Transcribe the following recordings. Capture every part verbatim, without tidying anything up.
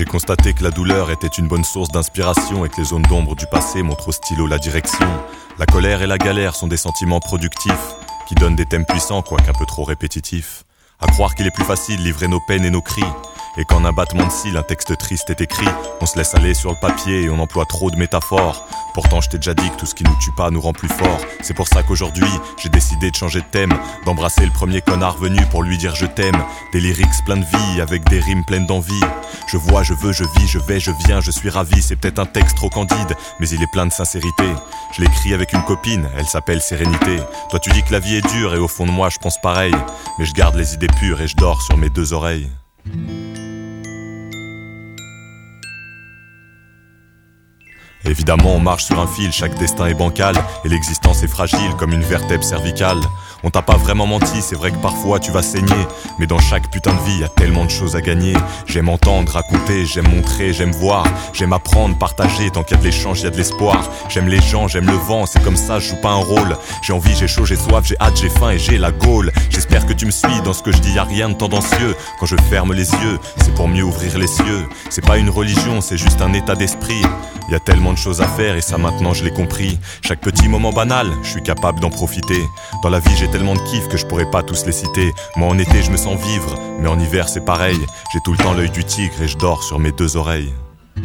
J'ai constaté que la douleur était une bonne source d'inspiration et que les zones d'ombre du passé montrent au stylo la direction. La colère et la galère sont des sentiments productifs qui donnent des thèmes puissants, quoique un peu trop répétitifs. À croire qu'il est plus facile de livrer nos peines et nos cris, et qu'en un battement de cils, un texte triste est écrit. On se laisse aller sur le papier et on emploie trop de métaphores. Pourtant je t'ai déjà dit que tout ce qui nous tue pas nous rend plus forts. C'est pour ça qu'aujourd'hui j'ai décidé de changer de thème, d'embrasser le premier connard venu pour lui dire je t'aime. Des lyrics pleins de vie, avec des rimes pleines d'envie. Je vois, je veux, je vis, je vais, je viens, je suis ravi. C'est peut-être un texte trop candide, mais il est plein de sincérité. Je l'écris avec une copine, elle s'appelle Sérénité. Toi tu dis que la vie est dure et au fond de moi je pense pareil. Mais je garde les idées pures et je dors sur mes deux oreilles. Évidemment on marche sur un fil, chaque destin est bancal et l'existence est fragile comme une vertèbre cervicale. On t'a pas vraiment menti, c'est vrai que parfois tu vas saigner, mais dans chaque putain de vie y a tellement de choses à gagner. J'aime entendre, raconter, j'aime montrer, j'aime voir, j'aime apprendre, partager, tant qu'il y a de l'échange y a de l'espoir. J'aime les gens, j'aime le vent, c'est comme ça, je joue pas un rôle. J'ai envie, j'ai chaud, j'ai soif, j'ai hâte, j'ai faim et j'ai la gaule. J'espère que tu me suis, dans ce que je dis y a rien de tendancieux. Quand je ferme les yeux, c'est pour mieux ouvrir les cieux. C'est pas une religion, c'est juste un état d'esprit. Y a tellement de choses à faire et ça maintenant je l'ai compris. Chaque petit moment banal, je suis capable d'en profiter. Dans la vie j'ai tellement de kiff que je pourrais pas tous les citer. Moi en été je me sens vivre, mais en hiver c'est pareil. J'ai tout le temps l'œil du tigre et je dors sur mes deux oreilles.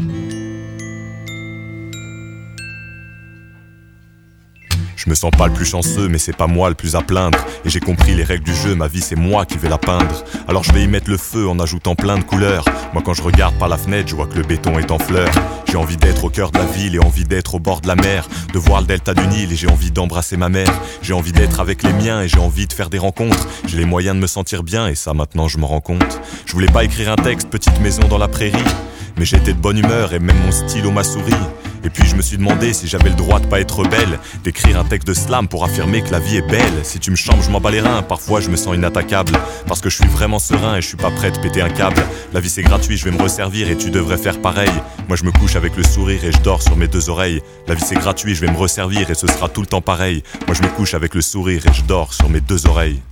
Je me sens pas le plus chanceux, mais c'est pas moi le plus à plaindre. Et j'ai compris les règles du jeu, ma vie c'est moi qui vais la peindre. Alors je vais y mettre le feu en ajoutant plein de couleurs. Moi quand je regarde par la fenêtre, je vois que le béton est en fleurs. J'ai envie d'être au cœur de la ville et envie d'être au bord de la mer, de voir le delta du Nil et j'ai envie d'embrasser ma mère. J'ai envie d'être avec les miens et j'ai envie de faire des rencontres. J'ai les moyens de me sentir bien et ça maintenant je m'en rends compte. Je voulais pas écrire un texte, petite maison dans la prairie, mais j'étais de bonne humeur et même mon stylo m'a souri. Et puis je me suis demandé si j'avais le droit de pas être rebelle, d'écrire un texte de slam pour affirmer que la vie est belle. Si tu me chambres, je m'en bats les reins, parfois je me sens inattaquable, parce que je suis vraiment serein et je suis pas prêt de péter un câble. La vie c'est gratuit, je vais me resservir et tu devrais faire pareil. Moi je me couche avec le sourire et je dors sur mes deux oreilles. La vie c'est gratuit, je vais me resservir et ce sera tout le temps pareil. Moi je me couche avec le sourire et je dors sur mes deux oreilles.